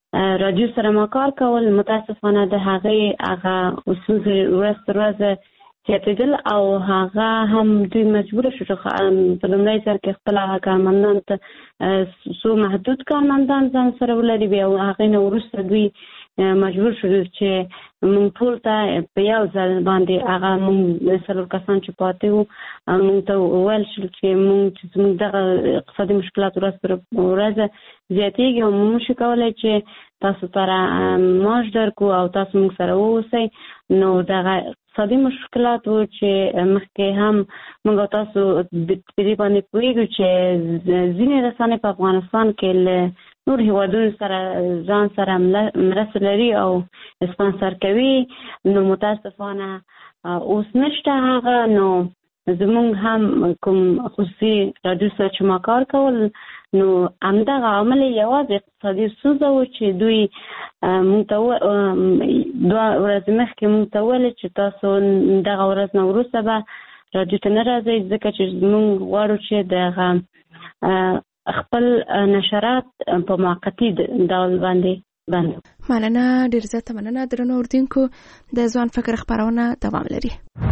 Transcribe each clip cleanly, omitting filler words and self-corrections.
راډیو سره ما کار کول متاسفانه د هغه اصول ورځ تر ورځې زیاتېدل او هغه هم دوی مجبور شو چې په لومړي سر کې خپل کارمندان ته څو محدود کارمندان ځان سره ولري، بیا هغې نه وروسته دوی مجبور شو چې موږ ټول ته په یو ځل باندې هغه موږ 4 کسان چې پاتې وو موږ ته وویل شول چې موږ دغه اقتصادي مشکلات ورځ تر ورځې زیاتېږي او موږ نشو کولی چې تاسو سره معاش درکړو او تاسو موږ سره واوسئ. نو دغه اقتصادي مشکلات و چې مخکې هم موږ تاسو په دې باندې پوهېږو چې ځینې رسنۍ په افغانستان کې له نور هیوادونو سره ځان سره مرسته لري او اسپانسر کوي، نو متاسفانه اوس نشته هغه. نو زمونږ هم کوم خصوصي راډیو سره چې ما کار کول نو همدغه عامل یوازې اقتصادي ستونزه و چې دوی موږ ته 2 ورځې مخکې موږ ته وویل چې تاسو دغه ورځ نه وروسته به راډیو ته نه راځئ ځکه چې موږ غواړو چې دغه خپل نشرات په موقتي ډول باندې بند. مننه، ډېر زیاته مننه. درنو اوریدونکو، د ځوان فکر خپرونه دوام لري.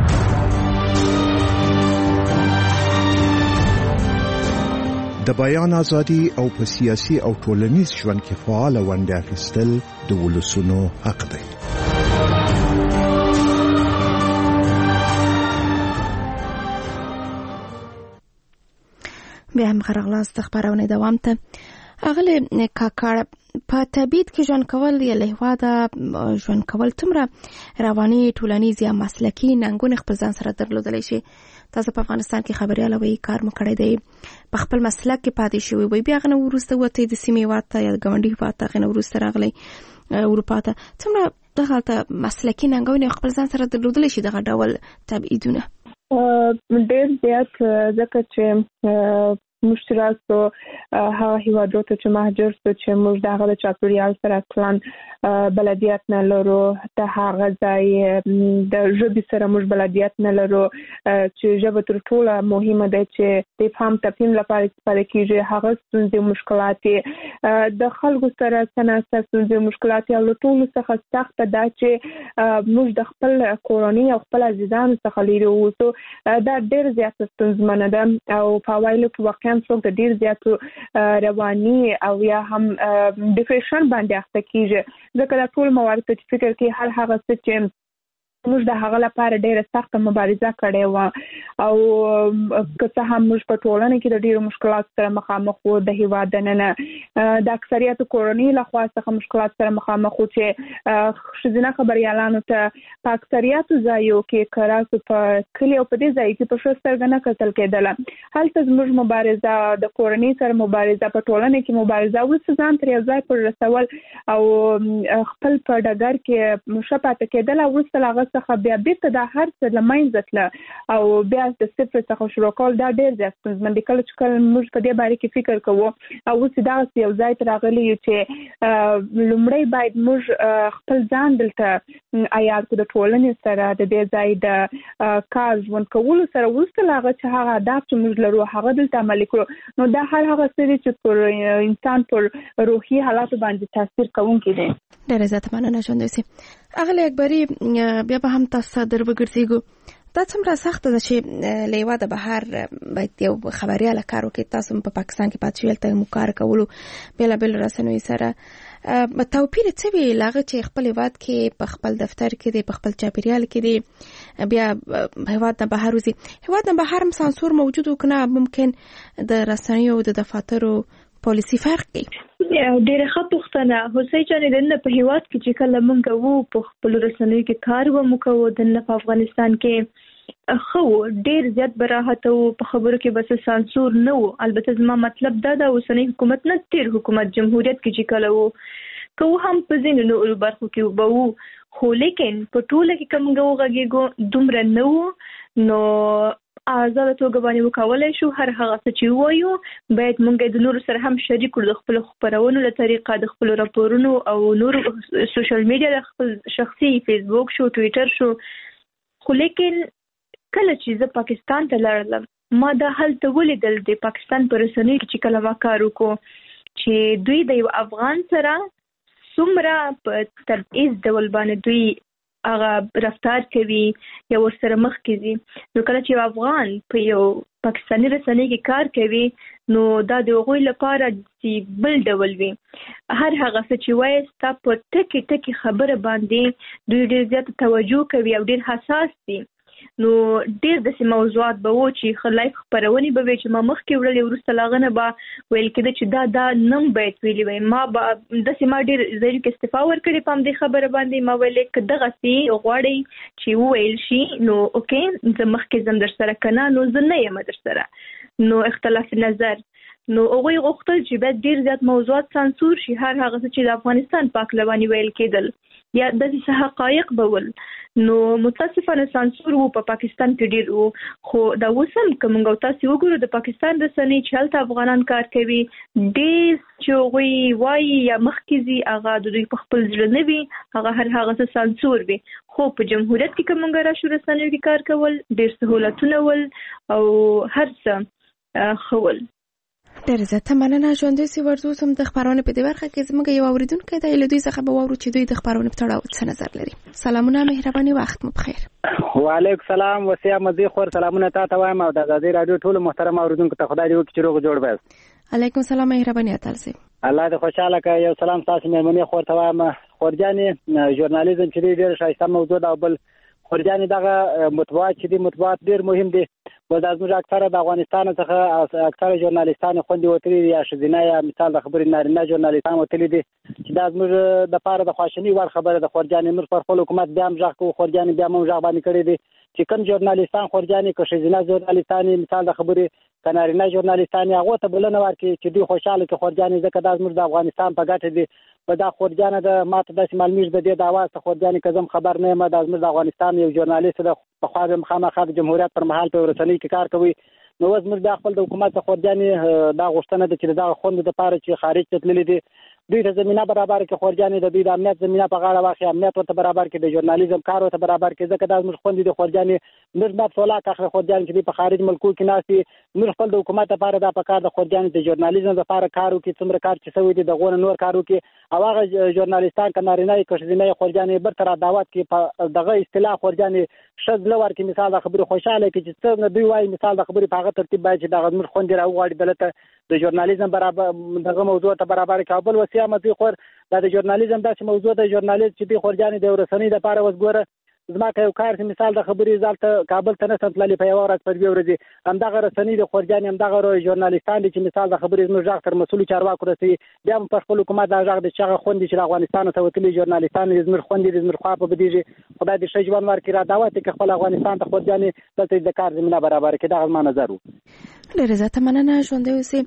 د بیان ازادي او په سیاسي او ټولنیز ژوند کې فعال ونډه اخیستل د ولسونو حق دی. بیا هم خرغلاست خبرونه دوام ته. اغلی کاکړ په تبعید کې ژوند کول یا له هواده ژوند کول تمره رواني ټولنیز یا مسلکي ننګونه خپل ځان سره درلودلی شي. تاسو په افغانستان کې خبرياله وي کار مو کړی دی، په خپل مسلک کې پاتې شوی وي، بیا غنه ورسته وته د سیمې واته یا ګوندې واته غنه ورسته راغلی اروپا ته، تمره دغه مسلکي ننګونه خپل ځان سره درلودلی شي دغه ډول تبعیدونه. ډېر زیات ځکه چې مشترکو هغه هیوادو ته چې مهاجر شو چې موږ دغه د چاپیریال سره اصلا بلدیت نه لرو، ته هغه ځای د ژبې سره موږ بلدیت نه لرو چې ژبه تر ټولو مهمه ده چې د فهم تفهیم لپاره استفاده کیږي. هغه ستونزې مشکلات د خلکو سره څنګه ستونزې مشکلات او له ټولو څخه سخته ده چې موږ د خپل کورنۍ او خپل عزیزانو څخه لري اوسو. دا ډېر زیات ستونزمنه ده او په وایلو کې واقعا څوک د ډېر زیاتو رواني او یا هم ډیپریشن باندې اخته کیږي ځکه دا ټول موارد چې فکر کې هر هغه څه چې موږ د هغه لپاره ډېره سخته مبارزه کړې وه او که څه هم موږ په ټولنه کې د ډېرو مشکلات سره مخامخ وو، د هېواد دننه د اکثریتو کورنۍ لخوا څخه مشکلات سره مخامخ وو چې ښځینه خبریالانو ته په اکثریتو ځایو کې که راسو په کلي او په دې ځای کې په ښه سترګه نه کتل کېدله. هلته زموږ مبارزه د کورنۍ سره مبارزه په ټولنه کې مبارزه وروسته ځان تر یو ځای پورې رسول او خپل په ډګر کې ښه پاتې کېدل. وروسته هغه څخه بیا بیرته دا هر څه له منځه تله او بیا د صفر څخه شروع کول دا ډېر زیات ستونزمن دي. کله چې موږ په دې باره کې فکر کوو او اوس دغسې یو ځای ته راغلي یو چې لومړی باید موږ خپل ځان دلته عیار کړو د ټولنې سره د دې ځای د کار ژوند کولو سره، وروسته له هغه چې هغه اهداف چې موږ لرو هغه دلته عملي کړو. نو دا هر هغه څه دي چې پر انسان پر روحي حالاتو باندې تاثیر کوونکی دی. ډېره زیاته مننه ژوندی سي. اغلی اکبري بیا به هم تاسو در وګرځېږو. دا څومره سخته ده چې له هېواده بهر باید یو خبریاله کار وکړي. تاسو په پاکستان کې پاتې شوي، هلته مو کار کولو بېلابېلو رسنیو سره توپیر څه وي له هغه چې خپل هېواد کې په خپل دفتر کې دی، په خپل چاپېریال کې دی، بیا هېواد نه بهر وځي؟ هېواد نه بهر هم سانسور موجود و که نه ممکن د رسنیو د دفاترو پالیسي فرق کوي؟ ډېره ښه پوښتنه. هوسۍ جانې دننه په هېواد کې چې کله موږ وو په خپلو رسنیو کې کار به مو کوو دننه په افغانستان کې ښه وو، ډېر زیات به راحته وو، په خبرو کې به څه سانسور نه وو. البته زما مطلب دا ده اوسنی حکومت نه تېر حکومت جمهوریت کې چې کله وو که وو هم په ځینو نورو برخو کې به وو، خو لیکن په ټوله کې که موږ وغږېږو دومره نه وو. نو آزاده توګه باندې وکولای شو هر هغه څه چې ووایو باید موږ د نورو سره هم شریک کړو، د خپلو خپرونو له طریقه، د خپلو راپورونو او نورو سوشل میډیا، د خپل شخصي فیسبوک شو، ټویټر شو. خو لیکن کله چې زه پاکستان ته لاړم ما دا هلته ولیدل د پاکستان په رسنیو کې چې کله ما کار وکړو چې دوی د یو افغان سره څومره په تبعیض ډول باندې دوی هغه رفتار کوي یا ورسره مخ کیږي. نو کله چې افغان په یو پاکستاني رسنۍ کې کار کوي نو دا د هغوی لپاره چې بل ډول وي. هر هغه څه چې وایي ستا په ټکي ټکي خبره باندې دوی ډېر زیات توجه کوي او ډېر حساس دي. نو ډېر داسې موضوعات به و چې ښه لایف خپرونې به وي چې ما مخکې وړلې، وروسته له هغه نه به ویل کېده چې دا نم باید ویلي وی. ما ډېر ځایونو کې استعفا ورکړې په همدې خبره باندې. ما ویلې که دغسې غواړئ چې وویل شي نو اوکې زه مخکې ځم در سره، که نه نو زه نه یم در سره. نو اختلاف نظر نو هغوی غوښتل چې باید ډېر زیات موضوعات سانسور شي، هر هغه څه چې د افغانستان په هکله باندې ویل کېدل یا داسې څه حقایق به ول. نو متاسفانه سانسور و په پاکستان کې ډېر و. خو دا اوس هم که موږ تاسې وګورو د پاکستان رسنۍ چې هلته افغانان کار کوي ډېر چې هغوی وایي یا مخکې ځي هغه د دوی په خپل زړه نه وي، هغه هر هغه څه سانسور وي. خو په جمهوریت کې که موږ راشو رسنیو کې کار کول ډېر سهولتونه ول او هر څه ښه ول. ډېر زیاته مننه. ژوندی سي ورزوس هم د خبرونې په دې برخه کې زموږ یو اورېدونکی دی، له دوی څخه به واورو چې دوی د خبرونې په تړاو څه نظر لري. سلامونه، مهرباني، وخت مو بخیر. وعلیکم سلام. وسیه مزي خور سلامونه تاسو وایم او د آزادۍ رادیو ټول محترم اوریدونکو ته خدای دې وکړي چې روغ جوړ وي. علیکم سلام، مهرباني تاسو. الله دې خوشاله کړي. یو سلام تاسو مېرمنې خور ته وایم. خورجانې ژورنالیزم چې ډېر ښایسته موضوع ده او بل خورجانې دغه مطبوعات چې دي مطبوعات ډېر مهم دي. بل دا زموږ اکثره د افغانستان څخه اکثره ژورنالیستان خوندې وتلي دي یا ښځینه یا مثال د خبرې نارینه ژورنالیستان وتلي دي چې دا زموږ دپاره د خواشینۍ وړ خبره ده. خورجانې موږ پر خپل حکومت بیا هم غږ کوو، خورجانې بیا هم غږ باندې کړی دی چې کوم ژورنالیستان خورجانې که ښځینه ژورنالیستان مثال د خبرې که نارینه ژورنالیستان هغو ته بلنه ورکړي چې دوی خوشحاله کړي خورجانې، ځکه دا زموږ د افغانستان په ګټه دي. په دا خورجانه د ما ته داسې معلومیږي د دې د اواز ته خورجانې که زه خبر نه یم دا زموږ د افغانستان یو ژورنالیست ده، پخوا به خامخا د جمهوریت پر مهال په رسنۍ کې کار کوي. نو اوس موږ بیا خپل د حکومت څخه خورجانې دا غوښتنه ده چې د دغه خوندو دپاره چې خارج ته تللي دي دوی ته زمینه برابر کړي، خورجانې د دوی د امنیت زمینه په غاړه واخلي، امنیت ورته برابر کړي، د ژورنالیزم کار ورته برابر کړي، ځکه دا زموږ خوندې دي. خورجانې موږ باید سولاک اخلي خورجانې چې دوی په خارج ملکو کې ناست دي. موږ خپل د حکومت لپاره دا پکار د خورجانې د ژورنالیزم لپاره کار وکړي، څومره کار چې شوی دی دغو نه نور کار وکړي او هغه ژورنالیستان که نارینه که ښځینه خورجانې برته را دعوت کړي په دغه اصطلاح خورجانې ښه زړه ورکړي، مثال د خبرې خوشحاله کړي چې څنګه دوی وایي مثال د خبرې په هغه ترتیب باید چې دغه زموږ خوندې راوغواړي دلته د ژورنالیزم برابر دغه موضوع ته برابر کړي. او بل وسیه مزي خور دا د ژورنالیزم داسې موضوع ده ژورنالیست چې دوی خورجانې د رسنۍ دپاره اوس ګوره زما که یو کار چې مثال د خبرې زالته کابل ته نه سم تللي په یوه ورځ په دوې ورځې همدغه رسنۍ د خورجانې همدغه ژورنالیستان دي چې مثال د خبرې زموږ غږ تر مسؤلو چارواکو رسوي، بیا هم پر خپل حکومت دا غږ دی چې هغه خوندې چې د افغانستان ته وتلي ژورنالیستان دي زموږ خوندې دي زموږ خوا په بدېږي. خدای دې ښه ژوند ورکړي، را دعوت یې کړي خپل افغانستان ته خورجانې دلته د کار زمینه برابره کړي. دغه زما نظر و. ډېره زیاته مننه. ژوندی اوسئ.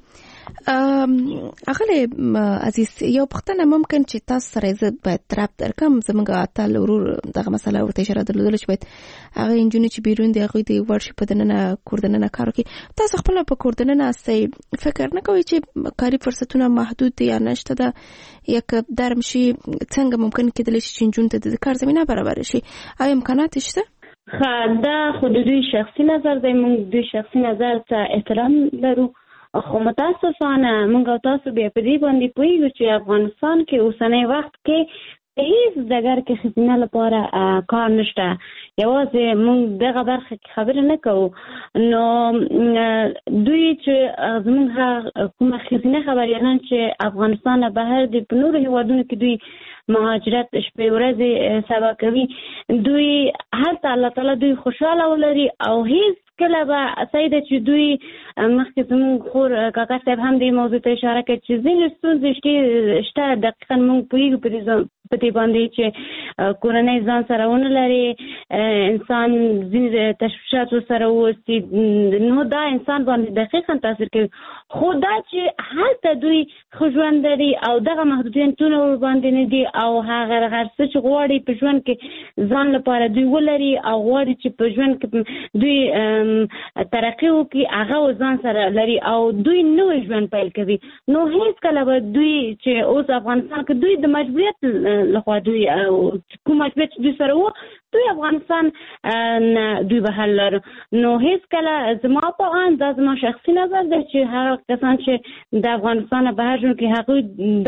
اغلی عزیز، یو پوښتنه ممکن چې تاسو سره زه باید ربط درکړم. زموږ اتل ورور دغه مسله ورته اشاره درلودله چې باید هغه نجونې چې بیرون دي هغوی د ورشي په دننه کور دننه کار وکړي. تاسو خپله په کور دننه هستئ، فکر نه کوئ چې کاري فرصتونه محدود دي یا نشته ده یا که درم شي څنګه ممکن کېدلی شي چې نجونو ته د کار زمینه برابره شي؟ آیا امکانات شته؟ دا خو د دوی شخصي نظر دی، موږ دوی شخصي نظر ته احترام لرو، خو متاسفانه موږ او تاسو بیا په دې باندې پوهېږو چې افغانستان کې اوسنی وخت کې هیڅ ډګر کې ښځینه لپاره کار نشته. یوازې موږ دغه برخه کې خبرې نه کوو. نو دوی چې زموږ کومه ښځینه خبریالان چې افغانستان نه بهر دي په نورو هېوادونو کې دوی مهاجرت شپې ورځې سبا کوي، دوی هلته الله تعالی دوی خوشحاله ولري او هیڅ کله به صحیح ده چې دوی مخکې زموږ خور کاکا صاحب هم دې موضوع ته اشاره کړې چې ځینې ستونزې شته. دقیقا موږ پوهېږو په دې باندې چې کورنۍ ځان سره ونه لري، انسان ځینې تشویشات ورسره واوسي، نو دا انسان باندې دقیقا تاثیر کوي. خو دا چې هلته دوی ښه ژوند لري او دغه محدودیتونه ورباندې نه دي او هغه هر څه چې غواړي په ژوند کې ځان لپاره دوی ولري او غواړي چې په ژوند کې دوی ترقی وکړي هغه ځان سره لري او دوی نوی ژوند پیل کوي. نو هیڅ کله به دوی چې اوس افغانستان کې دوی د مجبوریت لخوا دوی کوم مجبوریت دوی سره و دوی افغانستان دوی به حل لرو. نو هیڅ کله زما په ان د زما شخصي نظر دی چې هغه کسان چې د افغانستان بهر ژوند کوي هغوی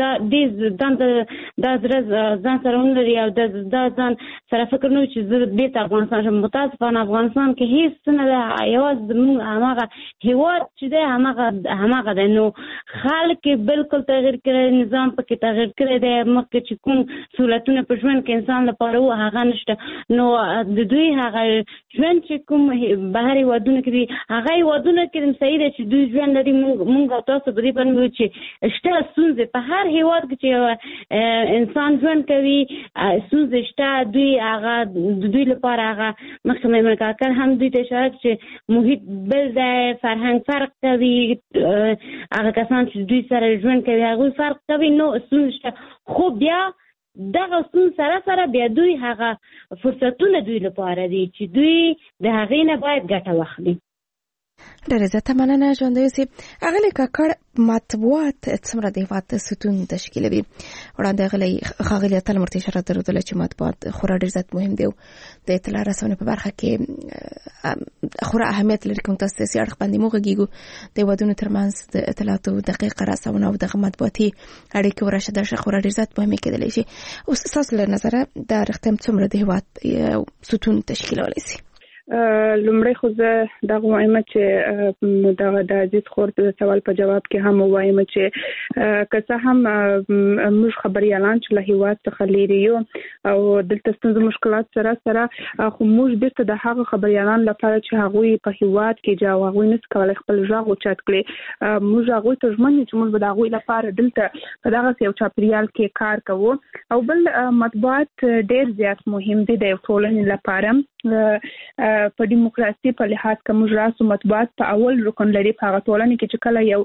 د ځان سره ولري او د ځان سره فکر نه چې زه بیرته افغانستان شم. متاسفانه افغانستان کې هیڅ نه ده، یوازې زموږ هماغه هیواد چې دی هماغه دی. نو خلک بالکل تغییر کړی، نظام پکې تغییر کړی دی، مخکې چې کوم سهولتونه په ژوند کې انسان لپاره و هغه نشته. نو د دوی هغه ژوند چې کوم بهر هیوادونه کې دي هغه هیوادونه کې صحیح دی چې دوی ژوند لري. موږ تاسو په دې باندې چې شته ستونزې په هر هیواد کې چې انسان ژوند کوي ستونزې شته. دوی هغه د دوی لپاره هغه مخکې مېرمن کاکړ هم دوی ته اشاره چې محیط بل دی، فرهنګ فرق کوي، هغه کسان چې دوی سره ژوند کوي هغوی فرق کوي. نو ستونزې شته، خو بیا دغه ستونزې سره بیا دوی هغه فرصتونه دوی لپاره دي چې دوی د هغې نه باید ګټه واخلي. ډېره زیاته مننه ژوندی اوسئ. اغلې کاکړ مطبوعات څومره د هېواد ستون تشکیلوي؟ وړاندې ښاغلي اتل مرتي اشاره درلودله چې مطبوعات خورا ډېر زیات مهم دی او د اطلاع رسونې په برخه کې خورا اهمیت لري. کوم تاسو سیاسي اړخ باندې موږ غږیږو د هېوادونو ترمنځ د اطلاعاتو دقیقه رسونه او دغه مطبوعاتي اړیکې ورشه درشه خورا ډېر زیات مهمې کېدلی شي. اوس ستاسو له نظره دا رښتیا څومره د هېواد ستون تشکیلولی شي؟ لومړی خو زه دغه وایم چې د عزیز خور د سوال په جواب کې هم وایم چې که څه هم موږ خبريالان چې له هیواد څخه لري یو او دلته ستاسو مشکلات سره خو موږ بیرته د هغه خبريالان لپاره چې هغوی په هیواد کې جاو هغوی نس کولای خپل ژغ او چت کړي، موږ هغوی ته ژمن چې موږ به د هغوی لپاره دلته په دغه یو چاپیریال کې کار کوو. او بل مطبوعات ډېر زیات مهم دي د ټولنې لپاره. په دیموکراسي په لحاظ کوم راسو مطبوعات په اول رکن لري په هغه ټولنه کې چې کله یو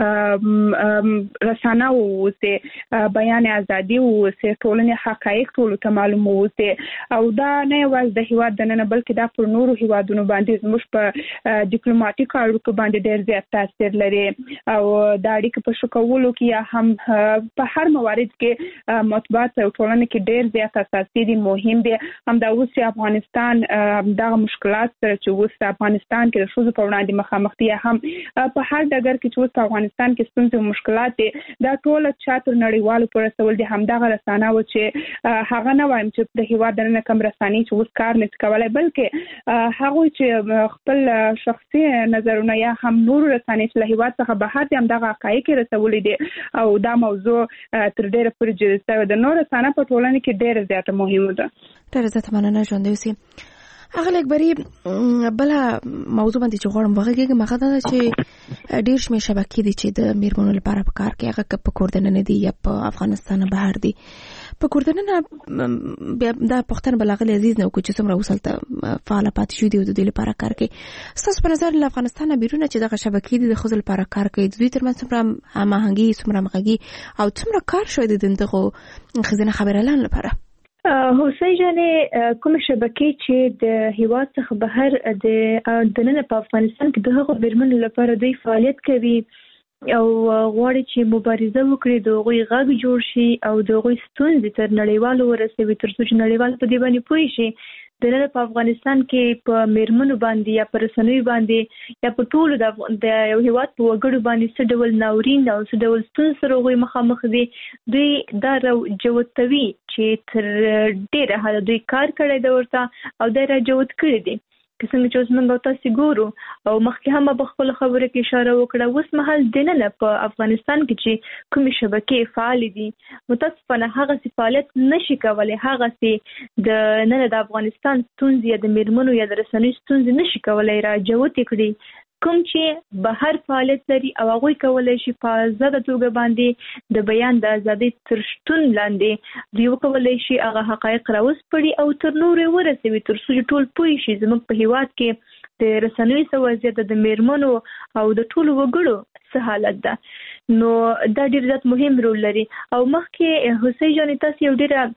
رسانه ووسي، بیان ازادي ووسي، ټولنې حقایق ټول ته معلوم ووسي. او دا نه یوازې د هیواد د نه بلکې دا پر نورو هیوادونو باندې زموږ په ډیپلوماټیک اړیکو باندې ډېر زیات تاثیر لري. او دا اړیکې په ښه کولو کې یا هم په هر موارد کې مطبوعات او ټولنه کې ډېر زیات اساسي دي، مهم دي. هم دا اوس افغانستان دغه مشکلات سره چې اوس افغانستان کې د ښځو په وړاندې مخامخ دي، هم په هر ډګر کې چې اوس په افغانستان کې ستونزې او مشکلات دي، دا ټول چاتر نړیوالو پر رسول دي. هم دغه رسانه و چې هغه نه وایم چې د هیواد نه کم رسانې چې اوس کار نه کولای، بلکې هغه چې خپل شخصي نظرونه یا هم نور رسانې چې له هیواد څخه بهر دي هم دغه حقایق رسولې دي. او دا موضوع تر ډېره پورې جدي د نور رسانه په ټولنه کې ډېر زیاته مهمه ده. ډېر زیاته مننه ژوندی اوسئ. اغلې اکبري بل موضوع باندې چې غواړم وغږیږم هغه دا چې ډېر شمېر شبکې دي چې د میرمنو لپاره په کار کې هغه که په کور دننه دي یا په افغانستان بهر دي. په کور دننه دا پوښتنه بل اغلې عزیز نه وکړو چې څومره اوس هلته فعاله پاتې شوي دي او د دوی لپاره کار کوي. ستاسو په نظر له افغانستان بیرونه چې دغه شبکې دي د ښځو لپاره کار کوي، د دوی ترمنځ څومره هماهنګي، څومره همغږي او څومره کار شوی دی د دغو ښځینه خبریالانو لپاره؟ حسین جانې کوم شبکې چې د هیواد څخه بهر د دننه په افغانستان کې د هغو میرمنو لپاره دوی فعالیت کوي او غواړي چې مبارزه وکړي، د هغوی غږ جوړ شي او د هغوی ستونزې تر نړیوالو ورسوي تر څو چې نړیوال په دې باندې پوه شي د نن په افغانستان کې په میرمنو باندې یا په رسنیو باندې یا په ټولو د یو هیواد په وګړو باندې څه ډول ناورین او څه ډول ستونزې سره هغوی مخامخ دي. دوی دا راجوتوي چې تر ډېره حده دوی کار کړی دی ورته او دا راجوت کړی دی. که څنګه چې اوس موږ تاسو ګورو او مخکې هم په خپل خبره کې اشاره وکړه، اوس مهال دننه په افغانستان کې چې کومې شبکې فعال دي متاسفانه هغه فعالیت نشي کولای، هغه د نن د افغانستان ستونزې یا د میرمنو یا د رسنیو ستونزې نشي کولای راجوت کړي. کوم چې بهر فعالیت لري او هغوی کولی شي په آزاده توګه باندې د بیان د ازادۍ تر شتون لاندې دوی وکولی شي هغه حقایق راوسپړي او تر نورو ورسوي تر څو ټول پوه شي زموږ په هیواد کې د رسنیو څه وضعیت د میرمنو او د ټولو وګړو څه حالت ده. نو دا ډېر زیات مهم رول لري. او مخکې حسین جانې تاسو یو ډېره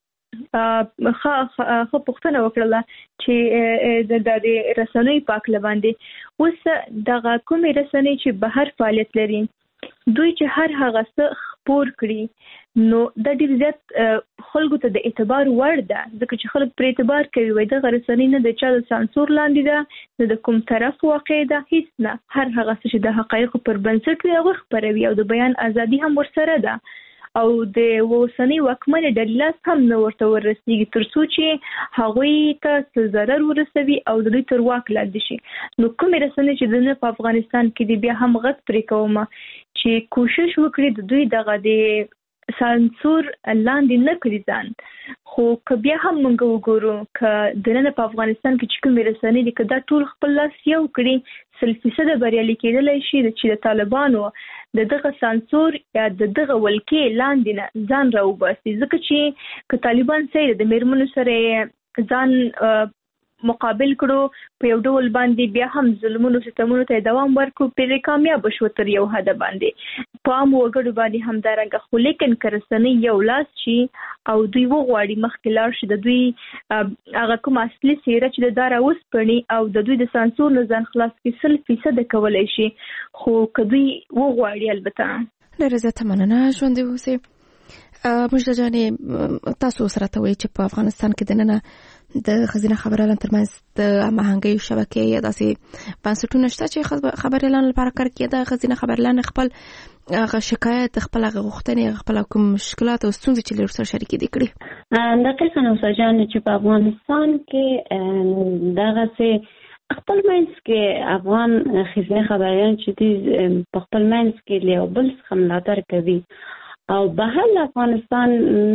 خو پوښتنه وکړله چې د رسنیو په هکله باندې. اوس دغه کومې رسنۍ چې بهر فعالیت لري دوی چې هر هغه څه خپور کړي نو دا ډېر زیات خلکو ته د اعتبار وړ ده، ځکه چې خلک پر اعتبار کوي وای د رسنۍ نه د چا د سانسور لاندې ده، نه د کوم طرف واقع ده، هیڅ نه، هر هغه څه چې د حقایقو پر بنسټ وي هغه خپروي او د بیان ازادي هم ورسره ده او د اوسنۍ واکمنې ډلې لاس هم نه ورته ورسېږي تر څو چې هغوی ته څه ضرر ورسوي او د دوی تر واک لاندې شي. نو کومې رسنۍ چې د نه په افغانستان کې دي بیا هم غږ پرې کوم چې کوشش وکړي د دوی دغه د سانسور لاندې نه کړي ځان. خو که بیا هم موږ وګورو که د نن په افغانستان کې چې کومې رسنۍ دي که دا ټول خپل لاس یو کړي 100% بریالي کېدلی شي چې د طالبانو د دغه سانسور یا د دغه ولکې لاندې نه ځان راوباسي، ځکه چې که طالبان سره د میرمنو سره ځان مقابل کړو په یو ډول باندې بیا هم ظلمونو ستمونو ته دوام ورکړو پرې کامیاب شو تر یو حد باندې په عام وګړو باندې همدارنګه. خو لیکن که رسنۍ یو لاس شي او دوی وغواړي مخکې لاړ شي د دوی هغه کوم اصلي څیره چې د دا راوسپړي او د دوی د سانسور نه ځان خلاص کړي 100% کولی شي، خو که دوی وغواړي البته. ډېره زیاته مننه ژوندۍ اوسئ. مجده جانې تاسو سره ته وایي چې په افغانستان کې دننه د ښځینه خبریالانو ترمنځ د هماهنګۍ شبکې یا داسې بنسټونه شته چې خبریالانو لپاره کار کوي. د ښځینه خبریالانو خپل هغه شکایت، خپل هغه غوښتنې، خپل کوم مشکلات او ستونزې چې له ورسره شریکې دي کړي. دقیقاً اوسه جان چې په افغانستان کې دغسې خپل منځ کې افغان ښځینه خبریالان چې دي په خپل منځ کې له یو بل څخه ملاتړ کوي او بهر افغانستان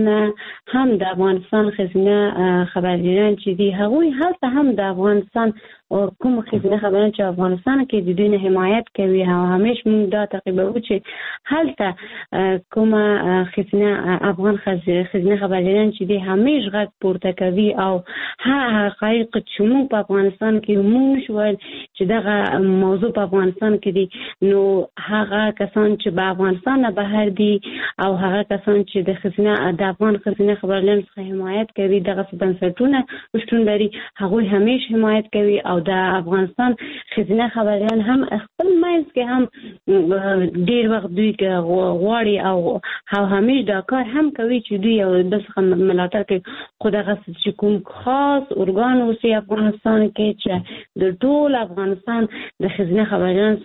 هم د افغانستان ښځینه خبریالان چې دي هغوی هلته هم د افغانستان کوم ښځینه خبریالان چې افغانستان کې د دوی نه حمایت کوي او همیشه موږ دا تعقیبوو چې هلته کومه ښځینه افغان ښځینه خبریالان چې دي همیشه غږ پورته کوي او هغه حقایق چې موږ په افغانستان کې موږ نشو ویل چې دغه موضوع په افغانستان کې دي، نو هغه کسان چې په افغانستان نه بهر دي او هغه کسان چې د افغان ښځینه خبریالانو څخه حمایت کوي دغه بنسټونه شتون لري هغوی همیشه حمایت کوي او د افغانستان ښځینه خبریالان هم خپل منځ کې هم ډېر وخت دوی غواړي او همیشه دا کار هم کوي چې دوی یو بل څخه ملاتړ کوي. خو دغه چې کوم خاص ارګان اوسي افغانستان کې چې د ټول افغانستان د ښځینه خبریالانو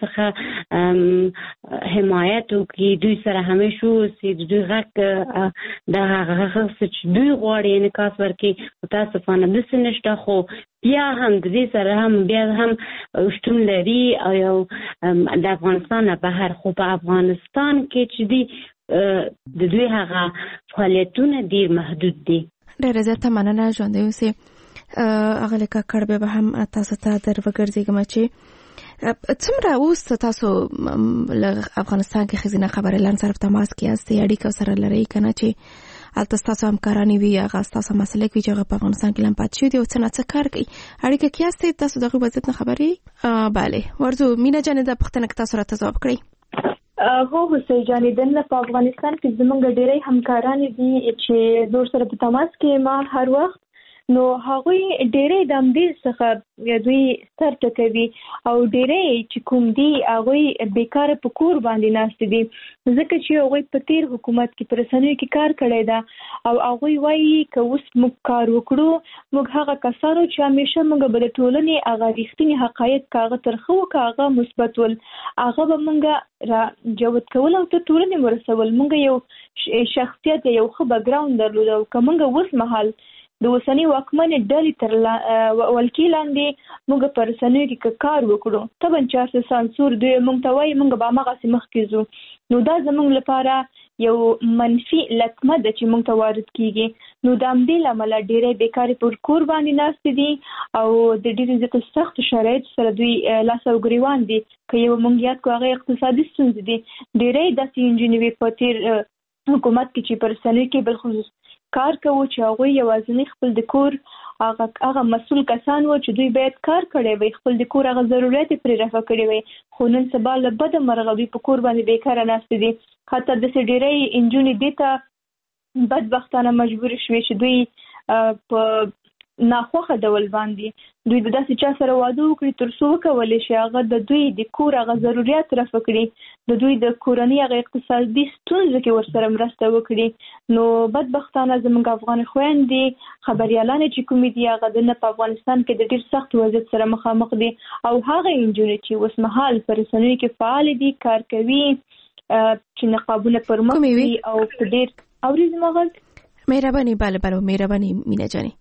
څخه حمایت وکړي، دوی سره همیشه اوسي، د دوی غږ د هغه چې دوی غواړي انعکاس ورکړي. متاسفانه داسې نشته، خو بیا هم د دې سره هم بیا هم شتون لري او یو د افغانستان نه بهر، خو په افغانستان کې چې دي د دوی هغه فعالیتونه ډېر محدود دي. ډېره زیاته مننه ژوندۍ اوسئ. اغلې کاکړ بیا به هم تاسو ته در وګرځېږم چې څومره اوس تاسو له افغانستان کې ښځینه خبریالانو سره په تماس کې یاستئ، اړیکه ورسره لرئ که نه چې هلته ستاسو همکارانې وي، هغه ستاسو مسلک وي چې هغه په افغانستان کې لم پاتې شوي دي او څه نه څه کار کوي، اړیکه کې یاستئ تاسو د هغوی په ضد نه خبرې؟ بله ورځو مینا جانې دا پوښتنه که تاسو راته ځواب کړئ. هو حسین جانې دننه په افغانستان کې زموږ ډېری همکارانې دي چې زور سره په تماس کې ما هر وخت، نو هغوی ډېری د همدې څخه دوی سر ټکوي او ډېری چې کوم دي هغوی بیکاره په کور باندې ناست دي، ځکه چې هغوی په تیر حکومت کې په رسنیو کې کار کړی ده او هغوی وایي که اوس موږ کار وکړو موږ هغه کسانو چې همیشه موږ به د ټولنې هغه رښتیني حقایق که هغه ترخه و که هغه مثبت ول هغه به موږ را جوت کول او تر ټولنې ورسول. موږ یو شخصیت یو ښه بیکګراوند درلود او که موږ اوس مهال د اوسنۍ واکمنې ډلې تر ولکې لاندې موږ په رسنیو کې کار وکړو طبعا چې سانسور دوی موږ ته وایي موږ به هماغسې مخکې ځو، نو دا زموږ لپاره یو منفي لطمه ده چې موږ ته وارد کیږي. نو د همدې له امله ډېری بیکارې پر کور باندې ناست دي او د ډېرې زیاتو سختو شرایطو سره دوی لاس او ګریوان دي. که یو موږ یاد کړو هغه اقتصادي ستونزې دي، ډېری داسې نجونې وې په تېر حکومت کې چې په رسنیو کې بالخصوص کار کوو چې هغوی یوازینی خپل د کور هغه مسؤل کسان وو چې دوی باید کار کړی وي، خپل د کور هغه ضرورت پرې رفع کړی وي، خو نن سبا له بده مرغه دوی په کور باندې بیکاره ناست دي. حتی داسې ډېری نجونې دې ته بدبختانه مجبور شوې چې دوی په ناخوښه ډول باندې دوی د داسې چا سره واده وکړي تر څو وکولی شي هغه د دوی د کور هغه ضرورت رفع کړي د دوی د کورنۍ هغه اقتصادي ستونزو کې ورسره مرسته وکړي. نو بدبختانه زموږ افغان خویندې خبریالانې چې کومې دي هغه د نه په افغانستان کې د ډېر سخت وضعیت سره مخامخ دي او هغه نجونې چې اوس مهال په رسنیو کې فعال دي کار کوي چې نقابونه پر مخ دي او په ډېر اورېدم غږ مهرباني بله مهرباني مینا جانې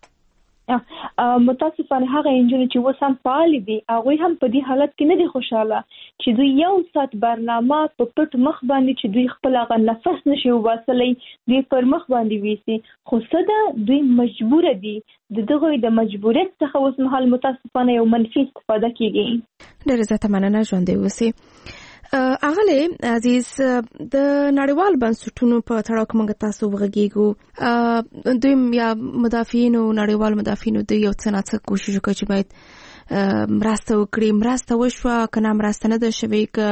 متاسفانه هغه انجونې چې اوس هم فعال دي هغه هم په دې حالت کې نه دي خوشاله چې دوی یو سات برنامه په پټ مخ باندې چې دوی خپل هغه نفس نشي وباسلی دوی پر مخ باندې ویسي خو څه دوی مجبور دي دغه د مجبوریت څخه اوس مهال متاسفانه یو منفي استفاده کیږي. ډېر زیاته مننه ژوندۍ اوسئ. اغله عزیز د نړیوال بنسټونو په تړاو کې موږ تاسو وغږیږو دوی یا مدافعین او نړیوال مدافعین د یو څه نه څه کوشش کوي چې باید مرسته وکړي مرسته وشوه کنه مرسته نه ده شوی ک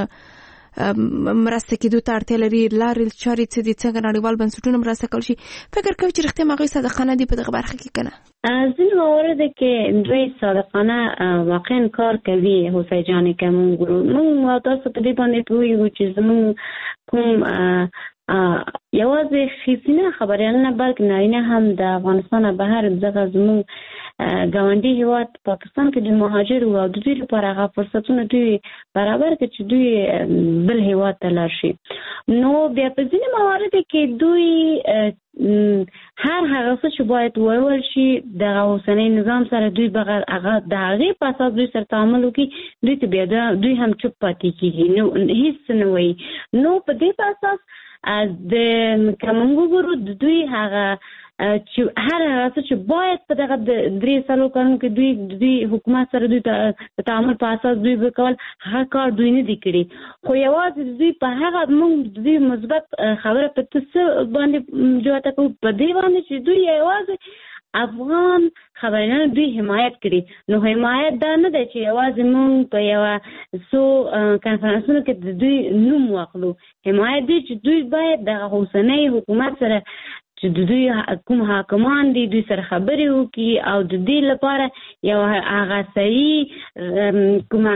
مرسته کېدو ته اړتیا لري لارې چارې څه دي څنګه نړیوال بنسټونه مرسته کولی شي فکر کوي چې رښتیا هغوی صادقانه دي په دغه برخه کې که نه ځینې موارد کې دوی صادقانه واقعا کار کوي حسین جانې که موږ تاسو په دې باندې پوهېږو چې زموږ کوم یوازې ښځینه خبریالانه بلکې نارینه هم د افغانستان بهر دغه زموږ ګاونډي هیواد پاکستان کې د مهاجر او د دوی لپاره هغه فرصتونه دوی برابر کړي چې دوی بل هیواد ته لاړ شي. نو بیا په ځینې موارد کې دوی هر هغه څه چې باید وویل شي د اوسنۍ نظام سره دوی بغیر هغه د هغې په اساس دوی سره تعامل وکړي دوی ته بیا دوی هم چوپ پاتې کېږي نو هیڅ نه وایي. نو په دې په اساس د کومو ګورو د دوی هغه چې هر هغه چې باید په دغه 3 کارونو کې دوی حکومت سره دوی ته تعامل په اساس دوی وکول هغه کار دوی نه دی کړی خو یوازې دوی په هغه موږ دوی مثبت خبره په څه باندې جوړه کوو په دې باندې چې دوی یوازې افغان خبرونه دوی حمایت کړي. نو حمایت دا نه دی چې یوازې موږ په یو څو کانفرنسونو کې د دوی نوم واخلو حمایت دی چې دوی باید د اوسنۍ حکومت سره چې د دوی کوم حاکمان دي دوی سره خبرې وکړي او د دې لپاره یو هغه صحیح کومه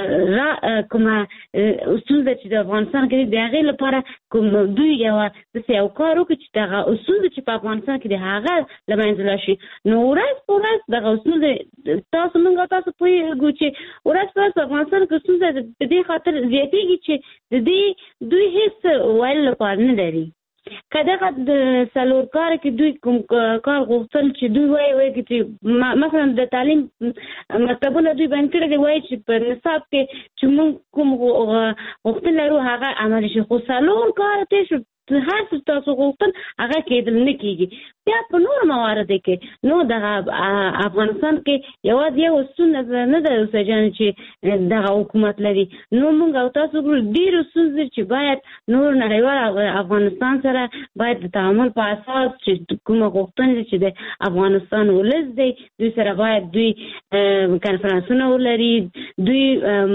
اصول چې د افغانستان کې د هغې لپاره کوم دوی یو کار وکړي چې دغه اصول چې په افغانستان کې د هغه له منځه لاړ شي. نو ورځ په ورځ دغه اصول تاسو پوهېږو چې ورځ په ورځ افغانستان کې ستونزه د دې خاطر زیاتېږي چې د دې دوی هېڅ ویلو لپاره نه لري. که دغه د څلور کار کې دوی کوم کار غوښتل چې دوی وایي چې مثلا د تعلیم مکتبونه دوی بند کړي دي وایي چې په نصاب کې چې موږ کوم غوښتل لرو هغه عملي شي خو څلور کار ته شو هر څه تاسو غوښتل هغه کېدل نه کېږي. بیا په نور موارد کې نو دغه افغانستان کې یوازې یو ستونزه نه ده اوسه جان چې دغه حکومت لري. نو موږ او تاسو ډېرې ستونزې چې باید نور نړیوال افغانستان سره باید د تعامل په اساس چې کومه غوښتنه چې د افغانستان ولس دی دوی سره باید دوی کنفرانسونه ولري دوی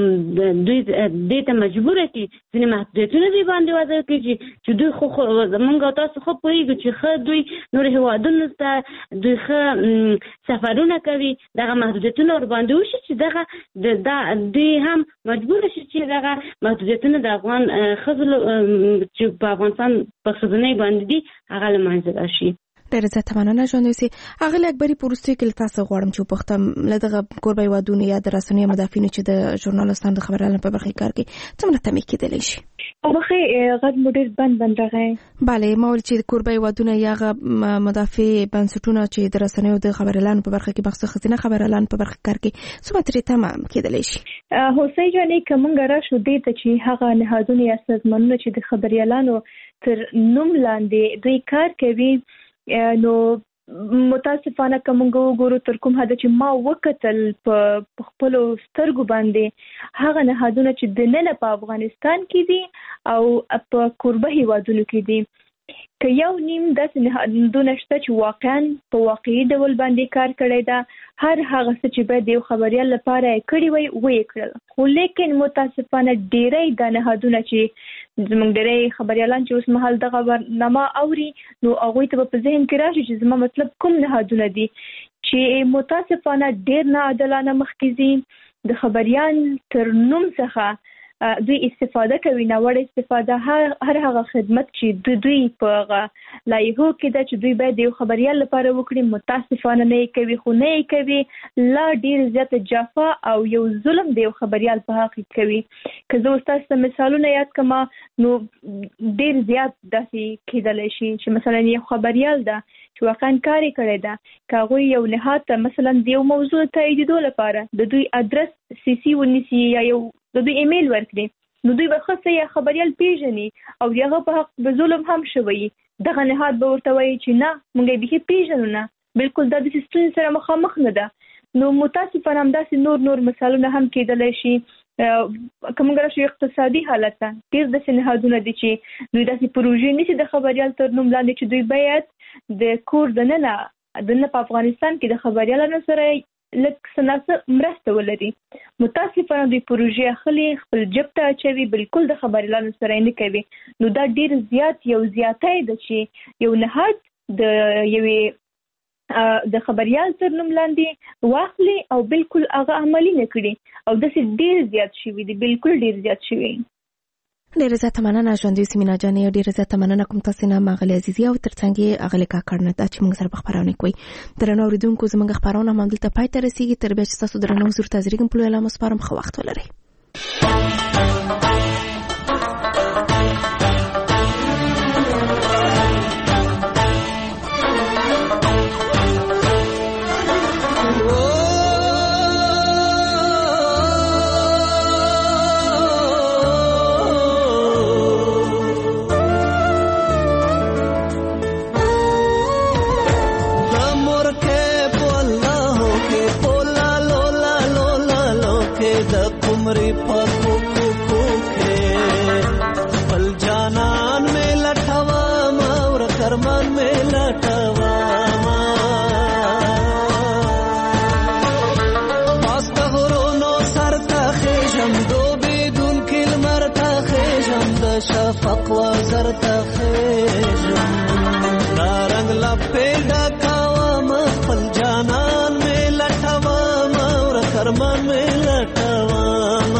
دې ته مجبوره کړي ځینې محدودیتونه دوی باندې وضع کړي چې دوی خو موږ او تاسو خو پوهېږو چې ښه دوی نور هېوادونو ته دوی ښه سفرونه کوي دغه محدودیتونه ورباندې وشي چې دغه دوی هم مجبوره شي چې دغه محدودیتونه د افغان ښځو چې په افغانستان په ښځینۍ باندې دي هغه له منځه لاړ شي. ډېره زیاته مننه ژوندۍ اوسئ. اغلې اکبري په وروستیو کې له تاسو غواړم چې وپوښتم له دغه کوربه هېوادونو یا د رسنیو مدافعینو چې د ژورنالستانو د خبریالانو په برخه کې کار کوي څومره تمې کېدلی شي؟ غږ مو ډېر بند راغی. بله ما ویل چې کوربه هېوادونه یا هغه مدافع بنسټونه چې د رسنیو د خبریالانو په برخه کې مخصوص ښځینه خبریالانو په برخه کې کار کوي څومره ترې تمه کېدلی شي؟ حسین جانې که موږ راشو دې ته چې هغه نهادونه یا سازمانونه چې د خبریالانو تر نوم لاندې دوی کار کوي نو متاسفانه که موږ وګورو تر کوم حده چې ما وکتل په خپلو سترګو باندې هغه نهادونه چې دننه په افغانستان کې دي او په کوربه هیوادونو کې دي که یو نیم داسې نهادونه شته چې واقعا په واقعي ډول باندې کار کړی ده هر هغه څه چې باید یو خبریال لپاره یې کړي وي ویې کړل خو لیکن متاسفانه ډېری دا نهادونه چې زموږ ډېری خبریالان چې اوس مهال دغه برنامه اوري نو هغوی ته به په ذهن کې راشي چې زما مطلب کوم نهادونه دي چې متاسفانه ډیر ناعادلانه مخکې ځي د خبريال تر نوم څخه دوی استفاده کوي، ناوړه استفاده. هر هغه خدمت چې دوی په لایحو کې ده چې دوی باید یو خبريال لپاره وکړي، متاسفانه نه کوي، خو نه کوي، لا ډیر زیاته جفا او یو ظلم دی یو خبريال په حق کوي. که زه تاسو ته مثالونه یاد کړم نو ډیر زیات داسې کېدلی شي چې مثلا یو خبريال ده چې واقعا کار کړی ده، که هغوی یو نهاد ته مثلا د یو موضوع تاییدېدو لپاره د دوی ادرس CC ونیسي یا یو د دوی ایمیل ورکړي، نو دوی به ښه یا خبريال پیژني او د هغه په حق به ظلم هم شوی، دغه نهاد به ورته وایي چې نه موږ یې بیخي پیژنو نه، بالکل دا د ستونزې سره مخامخ نه ده. نو متاسفانه همداسې نور مثالونه هم کېدلی شي. که موږ راشو اقتصادي حالت ته، ډېر داسې نهادونه دي چې دوی داسې پروژې نیسي د خبريال تر نوم لاندې چې دوی باید د کور دننه په افغانستان کې د خبريالانو سره لږ څه ناڅه مرسته ولري. متاسفانه دوی پروژې اخلي، خپل جب ته اچوي، بالکل د خبريالانو سره نه کوي. نو دا ډېر زیات یو زیاتی ده چې یو نهاد د یوې د خبريال تر نوم لاندې واخلي او بالکل هغه عملي نه کړي، او داسې ډېر زیات شوي دي، بالکل ډېر زیات شوي. ډېره زیاته مننه ژوندۍ سیمینه جانې، ډېره زیاته مننه کوم تاسو نه مغلي عزیزي او ترڅنګ یې اغلی کاکړ نه دا چې موږ سره په خبرونه کوي. درنو اوریدونکو زموږ خبرونه هم دلته پای ته رسیږي. تر بیا چې تاسو درنو حضور ته حاضرېږم په لوی الله مو سپارم. ښه وخت ولرئ. شفق وزر تخیجم نارنگ لپی ڈکاوام خپل جانان میں لٹوام اور کرمان میں لٹوام.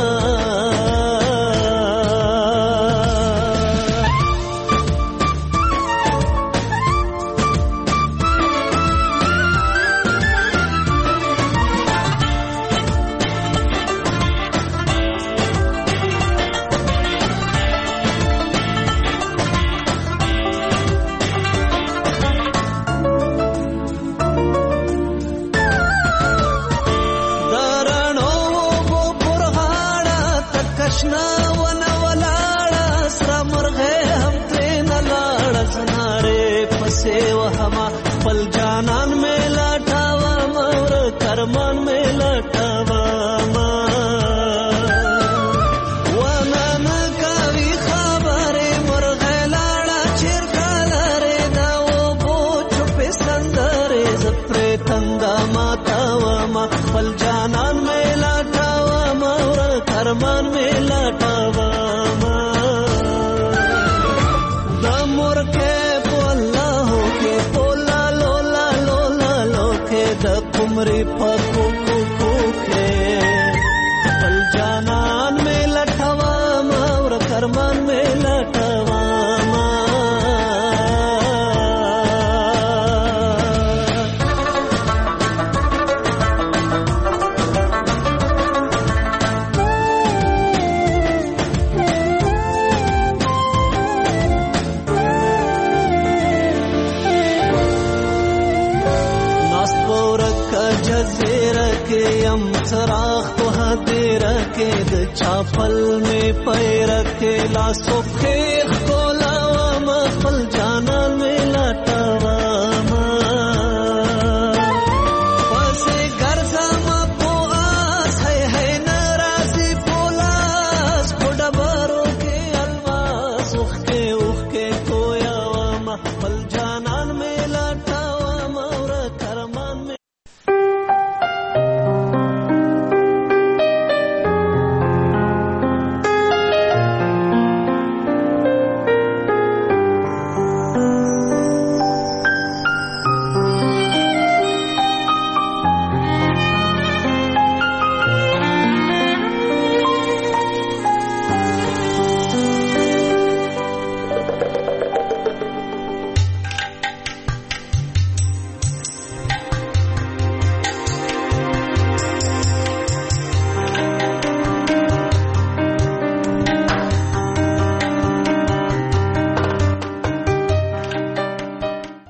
पल जानन में लटावा मोर करमन में लटावा वनन कवि खबरे मोर गलाड़ा चिरकालरे दाओ बो चुपे संदरे जप्रे तंगा मातावा मा पल जानन में लटावा मोर करमन में लटावा दमुर के बोला हो के कुमरी पको के पल जानन में लटवा और करमान में लटवा. सराख तो हदेर के द चापल में पैर के लासो खेख को लावा मफल जानन में लटा